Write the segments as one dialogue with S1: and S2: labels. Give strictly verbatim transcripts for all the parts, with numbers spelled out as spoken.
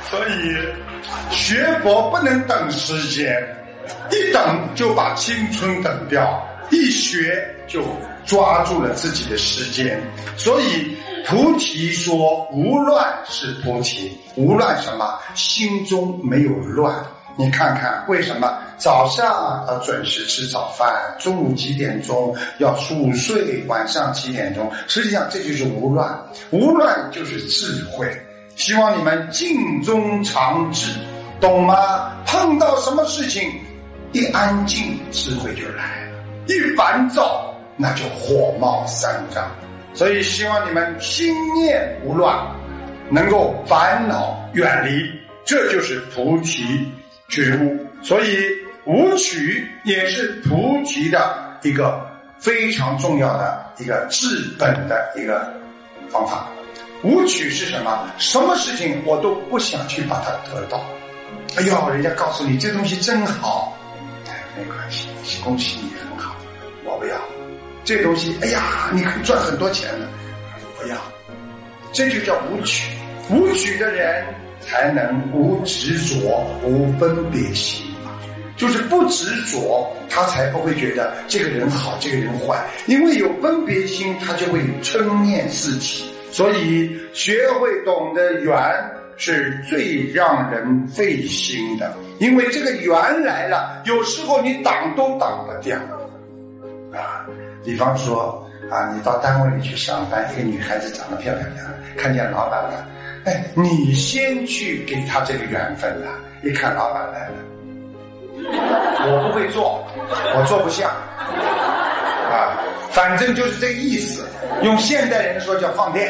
S1: 所以学佛不能等时间，一等就把青春等掉，一学就抓住了自己的时间。所以菩提说无乱是菩提，无乱什么？心中没有乱。你看看为什么早上要准时吃早饭，中午几点钟要午睡，晚上几点钟？实际上这就是无乱，无乱就是智慧。希望你们静中常智，懂吗？碰到什么事情一安静，智慧就来了，一烦躁那就火冒三丈。所以希望你们心念无乱，能够烦恼远离，这就是菩提觉悟。所以武曲也是菩提的一个非常重要的一个治本的一个方法。武曲是什么？什么事情我都不想去把它得到。哎呦，人家告诉你这东西真好，哎，没关系，恭喜你很好，我不要。这东西，哎呀，你可以赚很多钱的，不要。这就叫武曲。武曲的人才能无执着，无分别心，就是不执着，他才不会觉得这个人好，这个人坏。因为有分别心，他就会嗔念四起。所以学会懂得缘是最让人费心的，因为这个缘来了，有时候你挡都挡不掉啊。比方说啊，你到单位里去上班，一个女孩子长得漂漂亮亮，看见老板了，哎，你先去给她这个缘分了。一看老板来了，我不会做，我做不像啊，反正就是这个意思。用现代人说叫放电。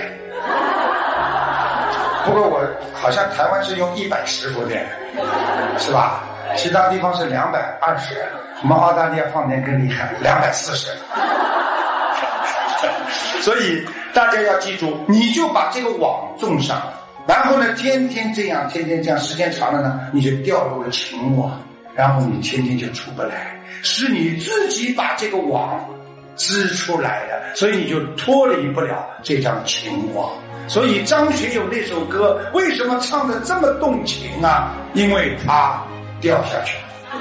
S1: 不过我好像台湾是用一百十伏电，是吧？其他地方是两百二十，我们澳大利亚放电更厉害，两百四十。所以大家要记住，你就把这个网种上，然后呢，天天这样，天天这样，时间长了呢，你就掉入了情网，然后你天天就出不来，是你自己把这个网织出来的，所以你就脱离不了这张情网。所以张学友那首歌为什么唱得这么动情啊？因为他掉下去了。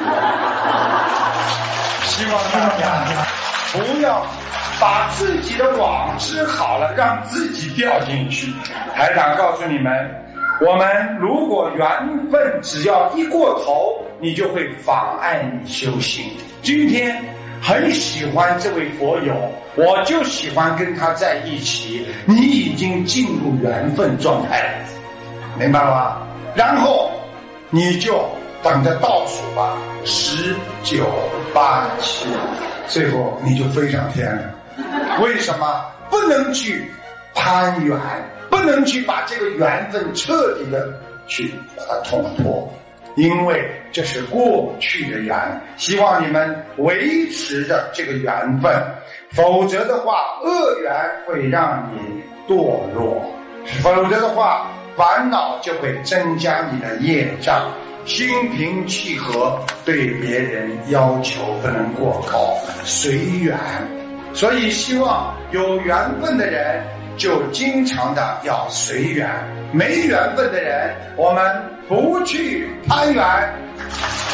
S1: 希望大家不要把自己的网织好了，让自己掉进去。台长告诉你们，我们如果缘分只要一过头，你就会妨碍你修行。今天很喜欢这位佛友，我就喜欢跟他在一起，你已经进入缘分状态了，明白了吗？然后你就等着倒数吧，十九八七，最后你就飞上天了。为什么？不能去攀缘，不能去把这个缘分彻底的去把它捅破，因为这是过去的缘，希望你们维持着这个缘分，否则的话恶缘会让你堕落，否则的话烦恼就会增加你的业障。心平气和，对别人要求不能过高，随缘。所以希望有缘分的人就经常的要随缘，没缘分的人我们不去攀缘。